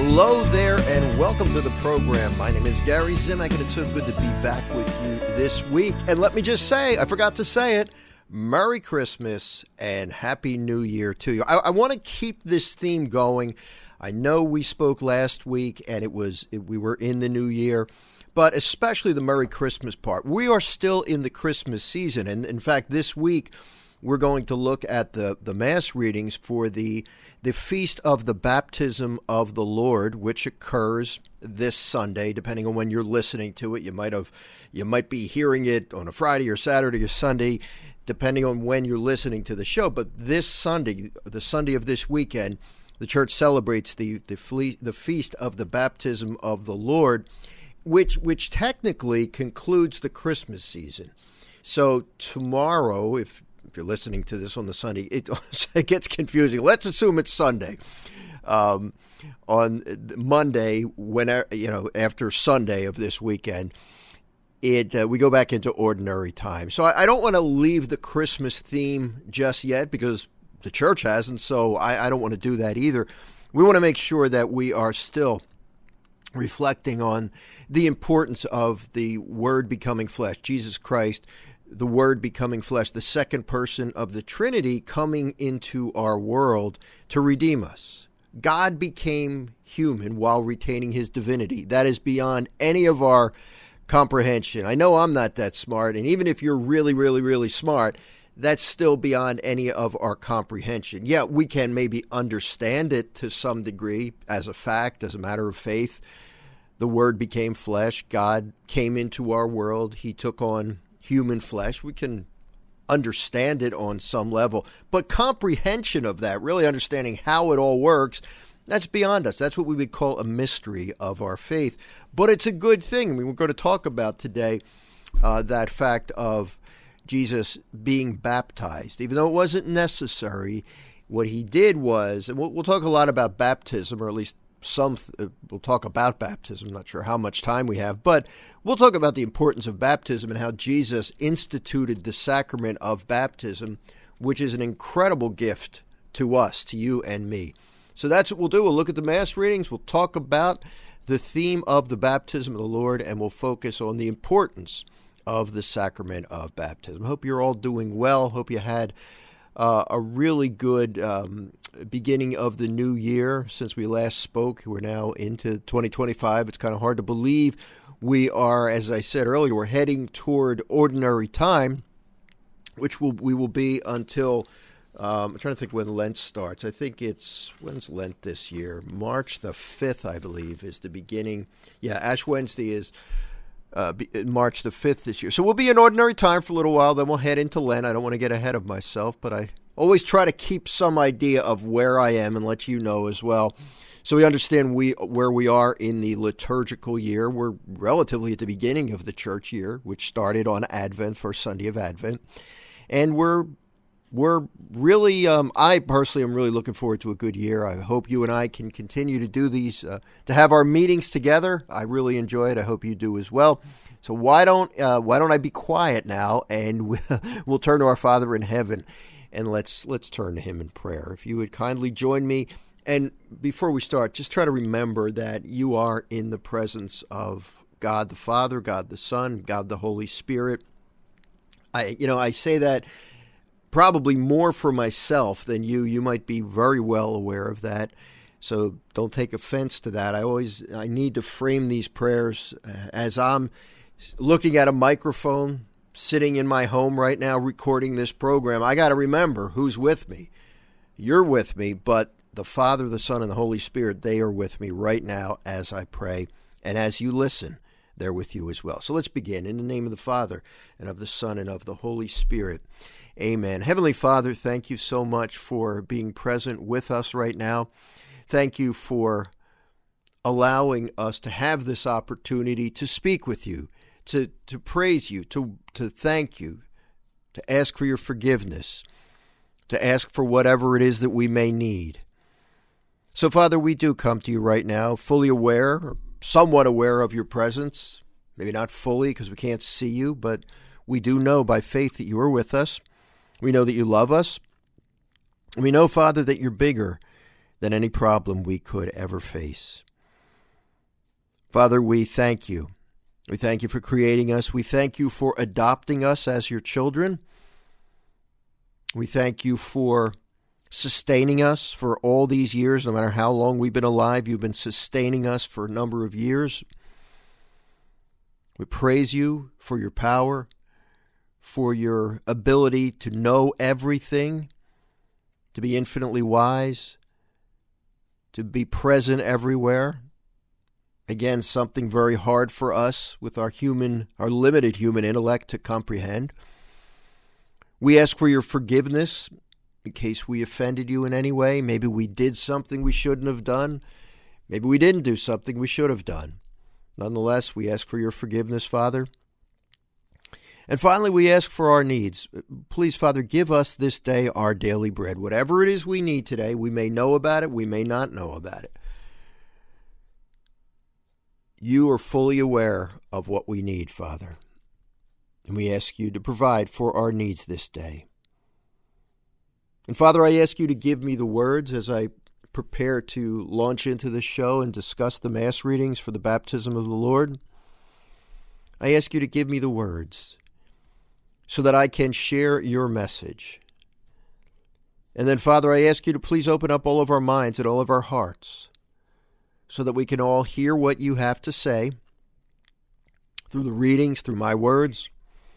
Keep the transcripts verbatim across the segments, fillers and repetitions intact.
Hello there and welcome to the program. My name is Gary Zimak and it's so good to be back with you this week. And let me just say, I forgot to say it, Merry Christmas and Happy New Year to you. I, I want to keep this theme going. I know we spoke last week and it was it, we were in the new year, but especially the Merry Christmas part. We are still in the Christmas season. And in fact, this week we're going to look at the, the Mass readings for the the Feast of the Baptism of the Lord, which occurs this Sunday, depending on when you're listening to it. You might have, you might be hearing it on a Friday or Saturday or Sunday, depending on when you're listening to the show. But this Sunday, the Sunday of this weekend, the church celebrates the the, fle- the Feast of the Baptism of the Lord, which which technically concludes the Christmas season. So tomorrow, if If you're listening to this on the Sunday, it, it gets confusing. Let's assume it's Sunday. Um, on Monday, when you know after Sunday of this weekend, it uh, we go back into ordinary time. So I, I don't want to leave the Christmas theme just yet because the church hasn't. So I, I don't want to do that either. We want to make sure that we are still reflecting on the importance of the Word becoming flesh, Jesus Christ. The Word becoming flesh, the second person of the Trinity coming into our world to redeem us. God became human while retaining his divinity. That is beyond any of our comprehension. I know I'm not that smart, and even if you're really, really, really smart, that's still beyond any of our comprehension. Yeah, we can maybe understand it to some degree as a fact, as a matter of faith. The Word became flesh. God came into our world. He took on human flesh. We can understand it on some level, but comprehension of that, really understanding how it all works, that's beyond us. That's what we would call a mystery of our faith. But it's a good thing. I mean, we're going to talk about today uh, that fact of Jesus being baptized. Even though it wasn't necessary, what he did was, and we'll, we'll talk a lot about baptism, or at least Some we'll talk about baptism. I'm not sure how much time we have, but we'll talk about the importance of baptism and how Jesus instituted the sacrament of baptism, which is an incredible gift to us, to you and me. So that's what we'll do. We'll look at the Mass readings. We'll talk about the theme of the baptism of the Lord, and we'll focus on the importance of the sacrament of baptism. I hope you're all doing well. Hope you had Uh, a really good um, beginning of the new year since we last spoke. We're now into twenty twenty-five. It's kind of hard to believe we are, as I said earlier, we're heading toward ordinary time, which will we will be until, um, I'm trying to think when Lent starts. I think it's, when's Lent this year? March the fifth, I believe, is the beginning. Yeah, Ash Wednesday is Uh, March the fifth this year. So we'll be in ordinary time for a little while, then we'll head into Lent. I don't want to get ahead of myself, but I always try to keep some idea of where I am and let you know as well. So we understand we where we are in the liturgical year. We're relatively at the beginning of the church year, which started on Advent, first Sunday of Advent. And we're We're really, um, I personally am really looking forward to a good year. I hope you and I can continue to do these, uh, to have our meetings together. I really enjoy it. I hope you do as well. So why don't, uh, why don't I be quiet now, and we'll turn to our Father in heaven, and let's let's turn to him in prayer. If you would kindly join me, and before we start, just try to remember that you are in the presence of God the Father, God the Son, God the Holy Spirit. I, you know, I say that probably more for myself than you. You might be very well aware of that, so don't take offense to that. I always, I need to frame these prayers as I'm looking at a microphone, sitting in my home right now, recording this program. I got to remember who's with me. You're with me, but the Father, the Son, and the Holy Spirit, they are with me right now as I pray, and as you listen, they're with you as well. So let's begin. In the name of the Father, and of the Son, and of the Holy Spirit. Amen. Heavenly Father, thank you so much for being present with us right now. Thank you for allowing us to have this opportunity to speak with you, to, to praise you, to, to thank you, to ask for your forgiveness, to ask for whatever it is that we may need. So, Father, we do come to you right now, fully aware, or somewhat aware of your presence. Maybe not fully because we can't see you, but we do know by faith that you are with us. We know that you love us. We know, Father, that you're bigger than any problem we could ever face. Father, we thank you. We thank you for creating us. We thank you for adopting us as your children. We thank you for sustaining us for all these years. No matter how long we've been alive, you've been sustaining us for a number of years. We praise you for your power, for your ability to know everything, to be infinitely wise, to be present everywhere. Again, something very hard for us with our human, our limited human intellect to comprehend. We ask for your forgiveness in case we offended you in any way. Maybe we did something we shouldn't have done. Maybe we didn't do something we should have done. Nonetheless, we ask for your forgiveness, Father. And finally, we ask for our needs. Please, Father, give us this day our daily bread. Whatever it is we need today, we may know about it, we may not know about it. You are fully aware of what we need, Father. And we ask you to provide for our needs this day. And Father, I ask you to give me the words as I prepare to launch into this show and discuss the Mass readings for the baptism of the Lord. I ask you to give me the words so that I can share your message. And then, Father, I ask you to please open up all of our minds and all of our hearts so that we can all hear what you have to say through the readings, through my words,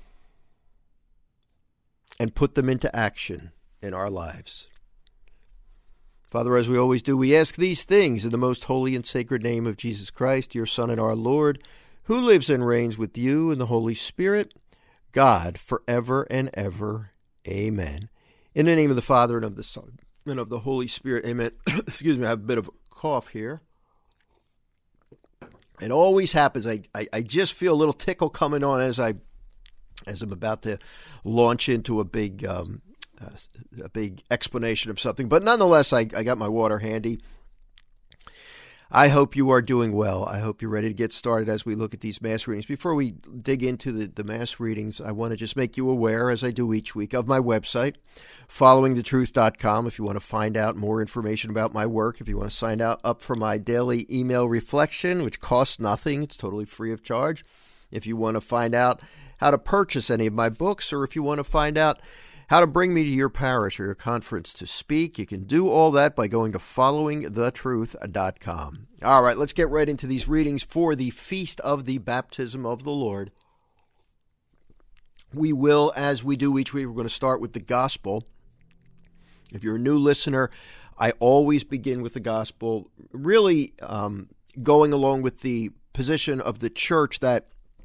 and put them into action in our lives. Father, as we always do, we ask these things in the most holy and sacred name of Jesus Christ, your Son and our Lord, who lives and reigns with you in the Holy Spirit, God, forever and ever. Amen. In the name of the Father, and of the Son, and of the Holy Spirit. Amen. Excuse me, I have a bit of a cough here. It always happens. I, I, I just feel a little tickle coming on as, I, as I'm about to launch into a big... Um, Uh, a big explanation of something. But nonetheless, I, I got my water handy. I hope you are doing well. I hope you're ready to get started as we look at these Mass readings. Before we dig into the, the Mass readings, I want to just make you aware, as I do each week, of my website, following the truth dot com. If you want to find out more information about my work, if you want to sign out up for my daily email reflection, which costs nothing, it's totally free of charge. If you want to find out how to purchase any of my books, or if you want to find out how to bring me to your parish or your conference to speak, you can do all that by going to following the truth dot com. All right, let's get right into these readings for the Feast of the Baptism of the Lord. We will, as we do each week, we're going to start with the Gospel. If you're a new listener, I always begin with the Gospel, really um, going along with the position of the Church that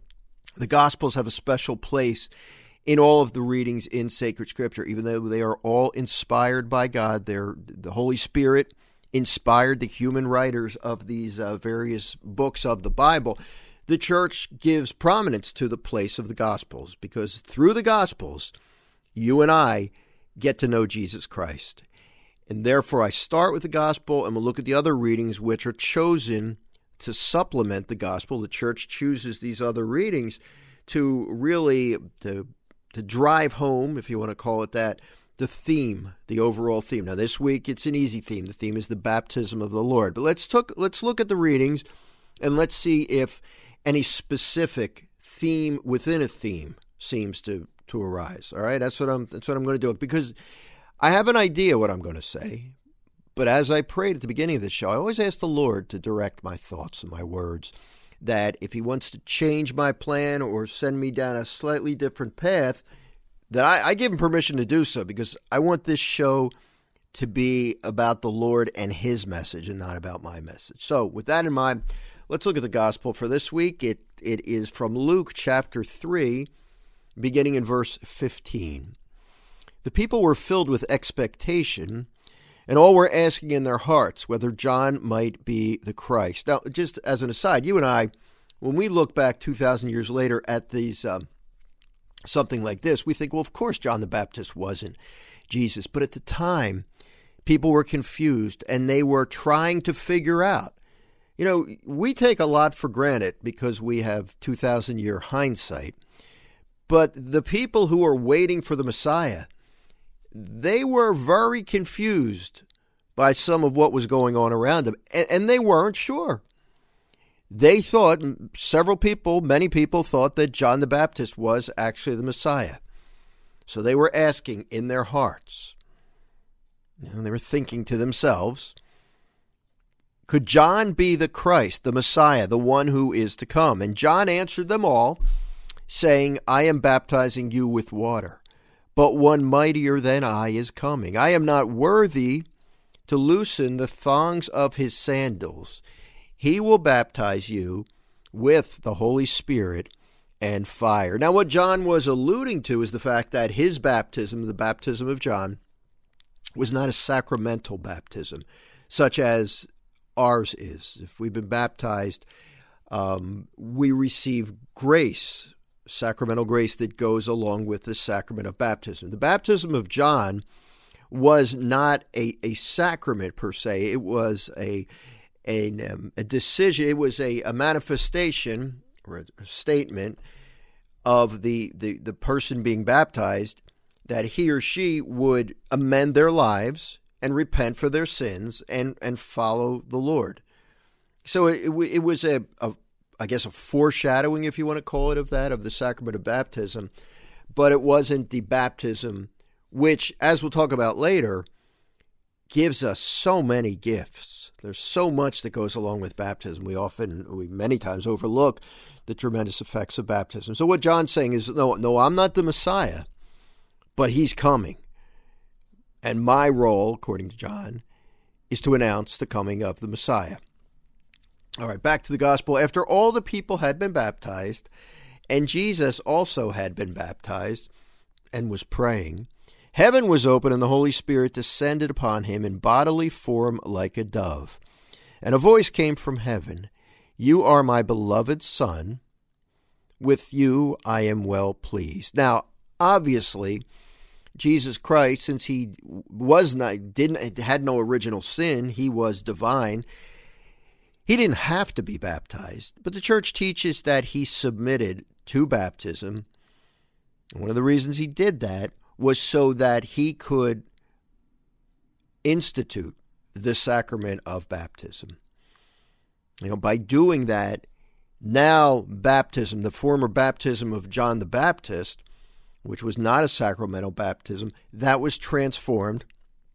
the Gospels have a special place in all of the readings in sacred Scripture. Even though they are all inspired by God, they're, the Holy Spirit inspired the human writers of these uh, various books of the Bible. The Church gives prominence to the place of the Gospels, because through the Gospels, you and I get to know Jesus Christ. And therefore, I start with the Gospel, and we'll look at the other readings which are chosen to supplement the Gospel. The Church chooses these other readings to really to to drive home, if you want to call it that, the theme, the overall theme. Now, this week, it's an easy theme. The theme is the baptism of the Lord. But let's took, let's look at the readings, and let's see if any specific theme within a theme seems to, to arise. All right, that's what I'm that's what I'm going to do. Because I have an idea what I'm going to say, but as I prayed at the beginning of the show, I always ask the Lord to direct my thoughts and my words, that if he wants to change my plan or send me down a slightly different path, that I, I give him permission to do so, because I want this show to be about the Lord and his message and not about my message. So with that in mind, let's look at the Gospel for this week. It It is from Luke chapter three, beginning in verse fifteen. The people were filled with expectation, and all were asking in their hearts whether John might be the Christ. Now, just as an aside, you and I, when we look back two thousand years later at these um, something like this, we think, well, of course John the Baptist wasn't Jesus. But at the time, people were confused, and they were trying to figure out. You know, we take a lot for granted because we have two thousand year hindsight. But the people who were waiting for the Messiah, they were very confused by some of what was going on around them, and, and they weren't sure. they thought, several people, many people thought that John the Baptist was actually the Messiah. So they were asking in their hearts, you know, they were thinking to themselves, could John be the Christ, the Messiah, the one who is to come? And John answered them all, saying, I am baptizing you with water, but one mightier than I is coming. I am not worthy to loosen the thongs of his sandals. He will baptize you with the Holy Spirit and fire. Now, what John was alluding to is the fact that his baptism, the baptism of John, was not a sacramental baptism, such as ours is. If we've been baptized, um, we receive grace, sacramental grace that goes along with the sacrament of baptism. The baptism of John was not a, a sacrament per se. It was a a, um, a decision. It was a, a manifestation or a, a statement of the, the, the person being baptized that he or she would amend their lives and repent for their sins and, and follow the Lord. So it, it, it was a, a, I guess, a foreshadowing, if you want to call it, of that, of the sacrament of baptism, but it wasn't the baptism which, as we'll talk about later, gives us so many gifts. There's so much that goes along with baptism. We often, we many times overlook the tremendous effects of baptism. So what John's saying is, no, no, I'm not the Messiah, but he's coming. And my role, according to John, is to announce the coming of the Messiah. All right, back to the gospel. After all the people had been baptized, and Jesus also had been baptized and was praying, heaven was open, and the Holy Spirit descended upon him in bodily form like a dove. And a voice came from heaven, You are my beloved Son. With you I am well pleased. Now, obviously, Jesus Christ, since he was not, didn't, had no original sin, he was divine, he didn't have to be baptized. But the church teaches that he submitted to baptism. One of the reasons he did that was so that he could institute the sacrament of baptism. You know, by doing that, now baptism, the former baptism of John the Baptist, which was not a sacramental baptism, that was transformed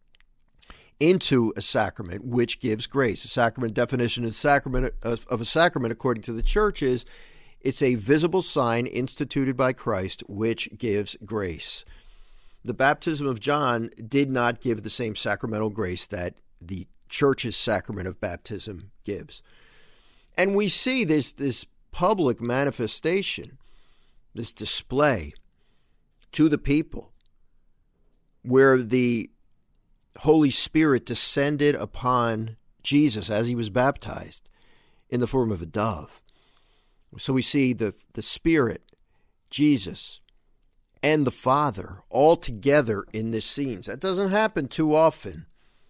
into a sacrament which gives grace. A sacrament definition of sacrament of, of a sacrament, according to the church, is it's a visible sign instituted by Christ which gives grace. The baptism of John did not give the same sacramental grace that the church's sacrament of baptism gives. And we see this, this public manifestation, this display to the people, where the Holy Spirit descended upon Jesus as he was baptized in the form of a dove. So we see the, the Spirit, Jesus, and the Father all together in this scene. That doesn't happen too often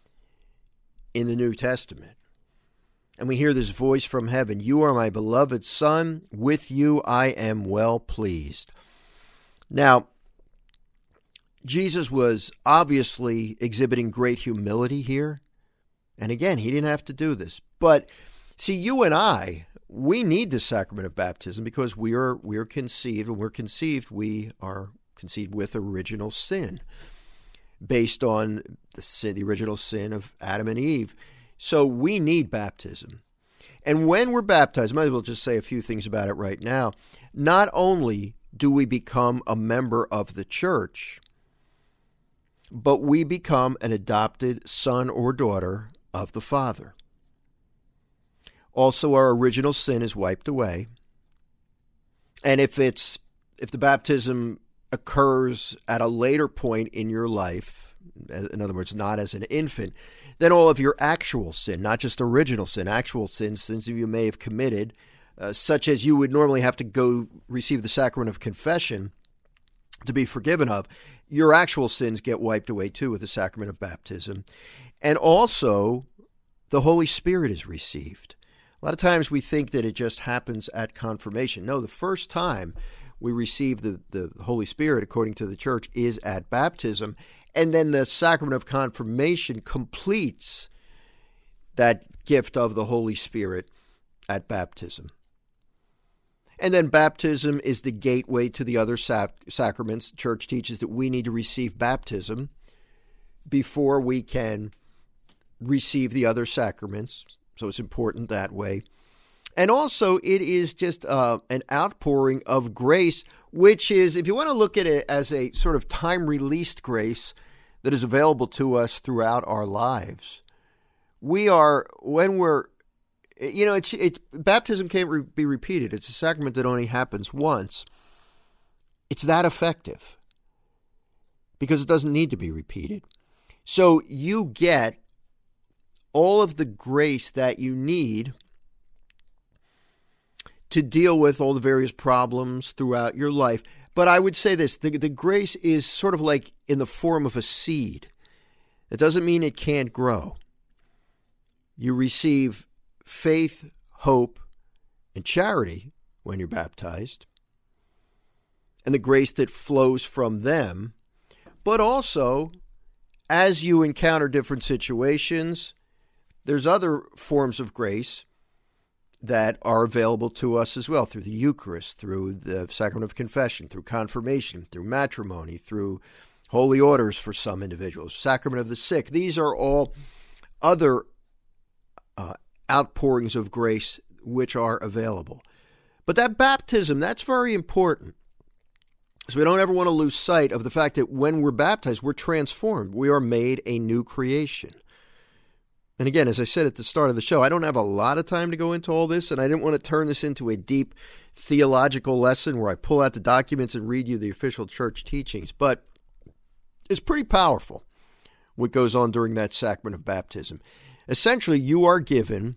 in the New Testament. And we hear this voice from heaven, You are my beloved Son, with you I am well pleased. Now, Jesus was obviously exhibiting great humility here. And again, he didn't have to do this. But see, you and I, we need the sacrament of baptism because we are we are conceived, and we're conceived, we are conceived with original sin, based on the sin, the original sin of Adam and Eve. So we need baptism. And when we're baptized, I might as well just say a few things about it right now. Not only do we become a member of the church, but we become an adopted son or daughter of the Father. Also, our original sin is wiped away. And if it's if the baptism occurs at a later point in your life, in other words, not as an infant, then all of your actual sin, not just original sin, actual sins, sins you may have committed, uh, such as you would normally have to go receive the sacrament of confession to be forgiven of, your actual sins get wiped away too with the sacrament of baptism. And also, the Holy Spirit is received. A lot of times we think that it just happens at confirmation. No, the first time we receive the, the Holy Spirit, according to the church, is at baptism. And then the sacrament of confirmation completes that gift of the Holy Spirit at baptism. And then baptism is the gateway to the other sac- sacraments. The church teaches that we need to receive baptism before we can receive the other sacraments. So it's important that way. And also it is just uh, an outpouring of grace, which is, if you want to look at it as a sort of time-released grace that is available to us throughout our lives. We are, when we're, you know, it's it's baptism can't re- be repeated. It's a sacrament that only happens once. It's that effective because it doesn't need to be repeated. So you get all of the grace that you need to deal with all the various problems throughout your life. But I would say this, the, the grace is sort of like in the form of a seed. It doesn't mean it can't grow. You receive faith, hope, and charity when you're baptized, and the grace that flows from them. But also, as you encounter different situations, there's other forms of grace that are available to us as well, through the Eucharist, through the sacrament of confession, through confirmation, through matrimony, through holy orders for some individuals, sacrament of the sick. These are all other uh, outpourings of grace which are available. But that baptism, that's very important. So we don't ever want to lose sight of the fact that when we're baptized, we're transformed. We are made a new creation. And again, as I said at the start of the show, I don't have a lot of time to go into all this, and I didn't want to turn this into a deep theological lesson where I pull out the documents and read you the official church teachings. But it's pretty powerful what goes on during that sacrament of baptism. Essentially, you are given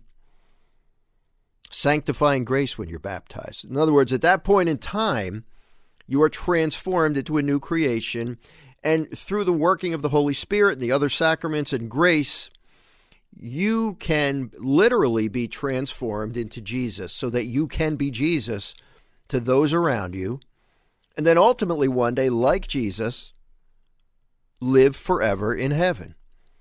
sanctifying grace when you're baptized. In other words, at that point in time, you are transformed into a new creation, and through the working of the Holy Spirit and the other sacraments and grace, you can literally be transformed into Jesus so that you can be Jesus to those around you, and then ultimately one day, like Jesus, live forever in heaven.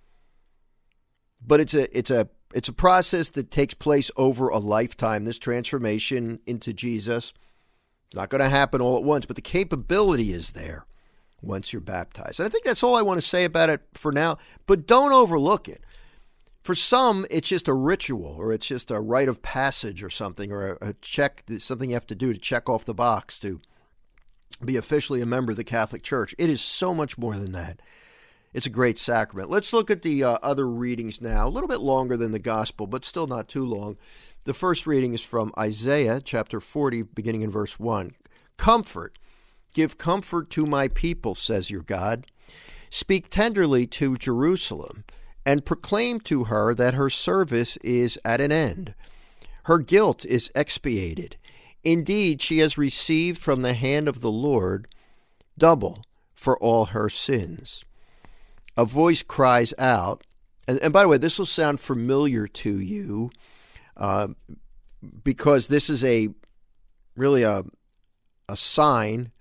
But it's a it's a it's a process that takes place over a lifetime. This transformation into Jesus, it's not going to happen all at once, but the capability is there once you're baptized. And I think that's all I want to say about it for now, but don't overlook it. For some, it's just a ritual, or it's just a rite of passage or something, or a, a check, something you have to do to check off the box to be officially a member of the Catholic Church. It is so much more than that. It's a great sacrament. Let's look at the uh, other readings now, a little bit longer than the Gospel, but still not too long. The first reading is from Isaiah chapter forty, beginning in verse one. Comfort, give comfort to my people, says your God. Speak tenderly to Jerusalem, and proclaim to her that her service is at an end. Her guilt is expiated. Indeed, she has received from the hand of the Lord double for all her sins. A voice cries out, and, and by the way, this will sound familiar to you, uh, because this is a really a, a sign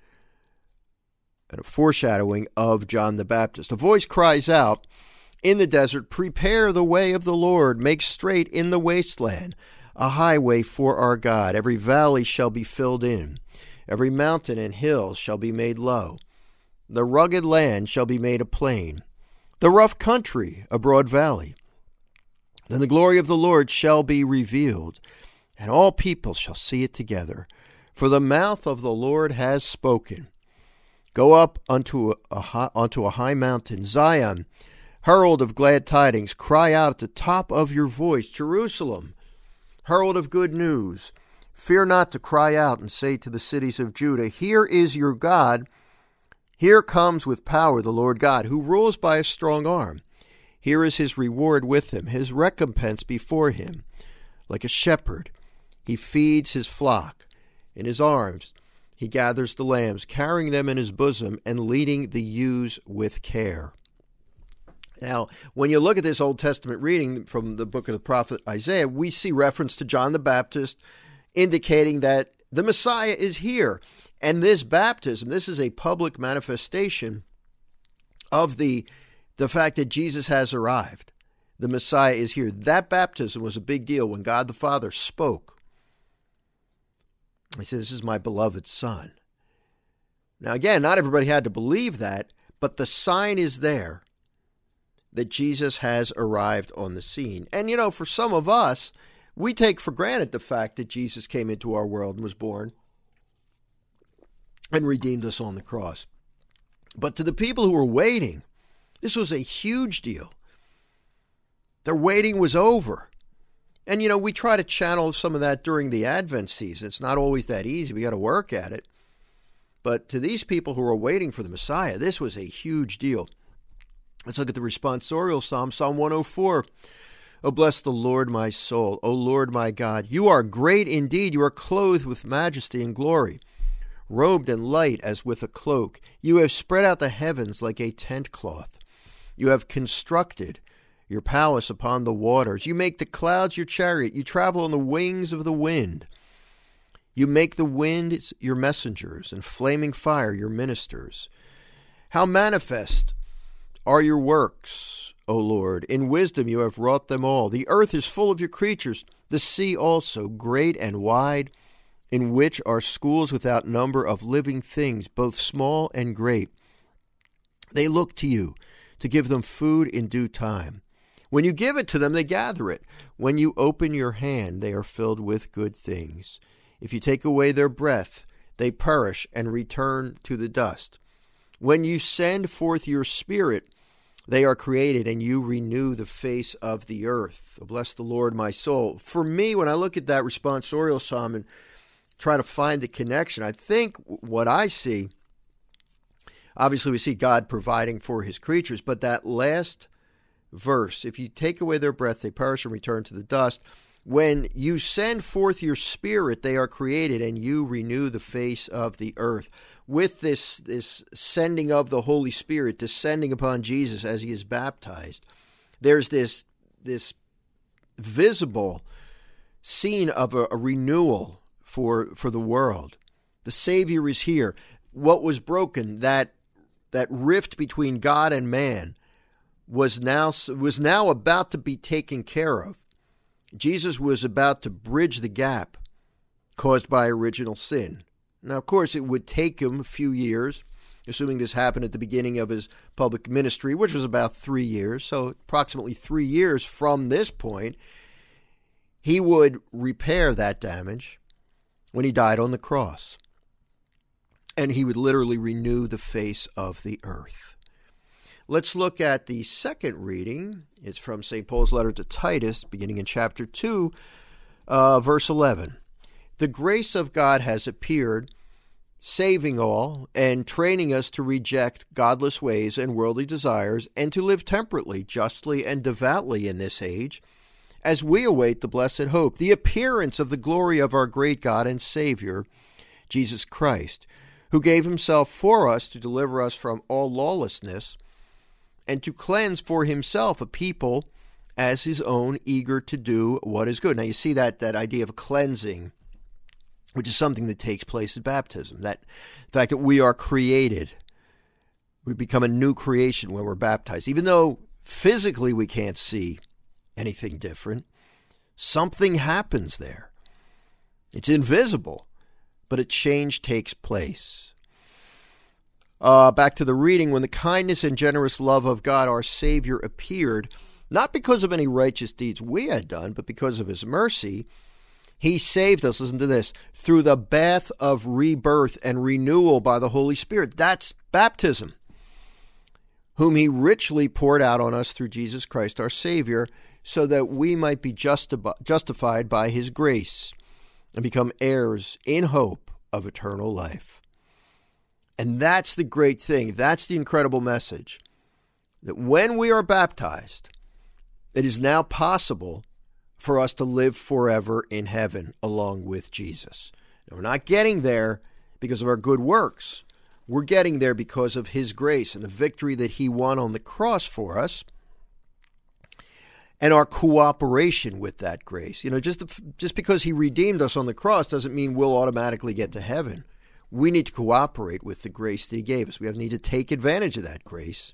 and a foreshadowing of John the Baptist. A voice cries out in the desert, prepare the way of the Lord, make straight in the wasteland a highway for our God. Every valley shall be filled in, every mountain and hill shall be made low. The rugged land shall be made a plain, the rough country a broad valley. Then the glory of the Lord shall be revealed, and all people shall see it together. For the mouth of the Lord has spoken. Go up unto a high, unto a high mountain, Zion, herald of glad tidings, cry out at the top of your voice, Jerusalem, herald of good news. Fear not to cry out and say to the cities of Judah, here is your God. Here comes with power the Lord God, who rules by a strong arm. Here is his reward with him, his recompense before him. Like a shepherd, he feeds his flock. In his arms he gathers the lambs, carrying them in his bosom and leading the ewes with care. Now, when you look at this Old Testament reading from the book of the prophet Isaiah, we see reference to John the Baptist indicating that the Messiah is here. And this baptism, this is a public manifestation of the, the fact that Jesus has arrived. The Messiah is here. That baptism was a big deal when God the Father spoke He says, this is my beloved son. Now, again, not everybody had to believe that, but the sign is there that Jesus has arrived on the scene. And, you know, for some of us, we take for granted the fact that Jesus came into our world and was born and redeemed us on the cross. But to the people who were waiting, this was a huge deal. Their waiting was over. And, you know, we try to channel some of that during the Advent season. It's not always that easy. We got to work at it. But to these people who are waiting for the Messiah, this was a huge deal. Let's look at the responsorial psalm, Psalm one oh four. Oh, bless the Lord, my soul. O Lord, my God, you are great indeed. You are clothed with majesty and glory, robed in light as with a cloak. You have spread out the heavens like a tent cloth. You have constructed your palace upon the waters. You make the clouds your chariot. You travel on the wings of the wind. You make the wind your messengers and flaming fire your ministers. How manifest are your works, O Lord. In wisdom you have wrought them all. The earth is full of your creatures, the sea also, great and wide, in which are schools without number of living things, both small and great. They look to you to give them food in due time. When you give it to them, they gather it. When you open your hand, they are filled with good things. If you take away their breath, they perish and return to the dust. When you send forth your spirit, they are created, and you renew the face of the earth. Bless the Lord, my soul. For me, when I look at that responsorial psalm and try to find the connection, I think what I see, obviously we see God providing for his creatures, but that last verse, if you take away their breath, they perish and return to the dust. When you send forth your spirit, they are created, and you renew the face of the earth. With this, this sending of the Holy Spirit, descending upon Jesus as he is baptized, there's this, this visible scene of a, a renewal for, for the world. The Savior is here. What was broken, that, that rift between God and man, was now, was now about to be taken care of. Jesus was about to bridge the gap caused by original sin. Now, of course, it would take him a few years, assuming this happened at the beginning of his public ministry, which was about three years. So approximately three years from this point, he would repair that damage when he died on the cross. And he would literally renew the face of the earth. Let's look at the second reading. It's from Saint Paul's letter to Titus, beginning in chapter two, uh, verse eleven. The grace of God has appeared, saving all and training us to reject godless ways and worldly desires and to live temperately, justly, and devoutly in this age, as we await the blessed hope, the appearance of the glory of our great God and Savior, Jesus Christ, who gave himself for us to deliver us from all lawlessness and to cleanse for himself a people as his own, eager to do what is good. Now you see that, that idea of cleansing, which is something that takes place at baptism. That the fact that we are created, we become a new creation when we're baptized. Even though physically we can't see anything different, something happens there. It's invisible, but a change takes place. Uh, back to the reading. When the kindness and generous love of God, our Savior, appeared, not because of any righteous deeds we had done, but because of his mercy, he saved us, listen to this, through the bath of rebirth and renewal by the Holy Spirit. That's baptism, whom he richly poured out on us through Jesus Christ, our Savior, so that we might be justi- justified by his grace and become heirs in hope of eternal life. And that's the great thing. That's the incredible message. That when we are baptized, it is now possible for us to live forever in heaven along with Jesus. Now, we're not getting there because of our good works. We're getting there because of his grace and the victory that he won on the cross for us and our cooperation with that grace. You know, just, just because he redeemed us on the cross doesn't mean we'll automatically get to heaven. We need to cooperate with the grace that he gave us. We need to take advantage of that grace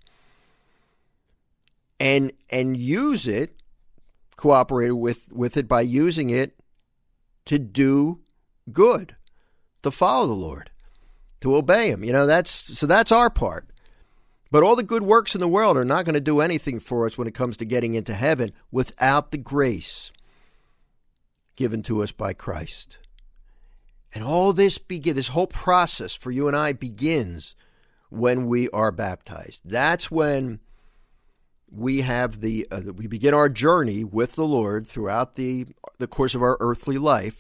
and and use it, cooperate with, with it by using it to do good, to follow the Lord, to obey him. You know, that's so that's our part. But all the good works in the world are not going to do anything for us when it comes to getting into heaven without the grace given to us by Christ. And all this begin, this whole process for you and I begins when we are baptized. That's when we have the uh, we begin our journey with the Lord throughout the the course of our earthly life,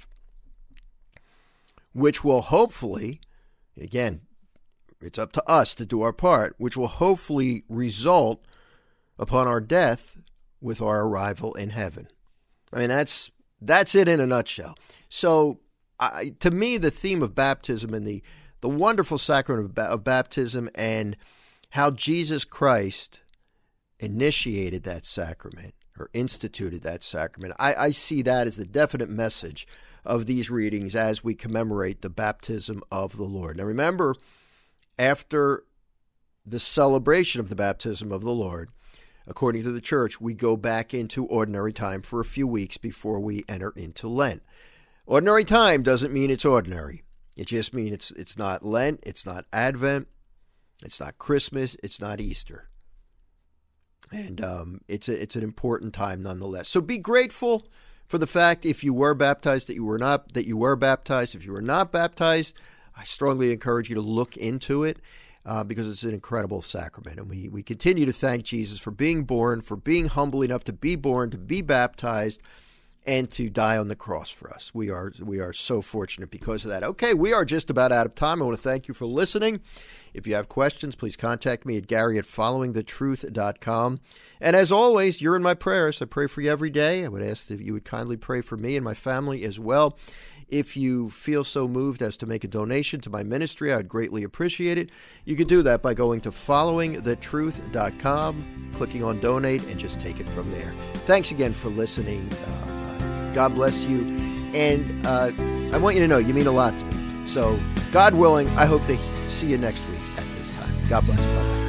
which will hopefully, again, it's up to us to do our part, which will hopefully result upon our death with our arrival in heaven. I mean, that's that's it in a nutshell. So, I, to me, the theme of baptism and the, the wonderful sacrament of, ba- of baptism and how Jesus Christ initiated that sacrament or instituted that sacrament, I, I see that as the definite message of these readings as we commemorate the baptism of the Lord. Now, remember, after the celebration of the baptism of the Lord, according to the church, we go back into ordinary time for a few weeks before we enter into Lent. Ordinary time doesn't mean it's ordinary. It just means it's it's not Lent, it's not Advent, it's not Christmas, it's not Easter. And um, it's a, it's an important time nonetheless. So be grateful for the fact if you were baptized that you were not that you were baptized. If you were not baptized, I strongly encourage you to look into it uh, because it's an incredible sacrament. And we, we continue to thank Jesus for being born, for being humble enough to be born, to be baptized, and to die on the cross for us. We are we are so fortunate because of that. Okay, we are just about out of time. I want to thank you for listening. If you have questions, please contact me at Gary at following the truth dot com. And as always, you're in my prayers. I pray for you every day. I would ask that you would kindly pray for me and my family as well. If you feel so moved as to make a donation to my ministry, I'd greatly appreciate it. You can do that by going to following the truth dot com, clicking on donate, and just take it from there. Thanks again for listening. Uh, God bless you. And uh, I want you to know you mean a lot to me. So, God willing, I hope to see you next week at this time. God bless. Bye-bye.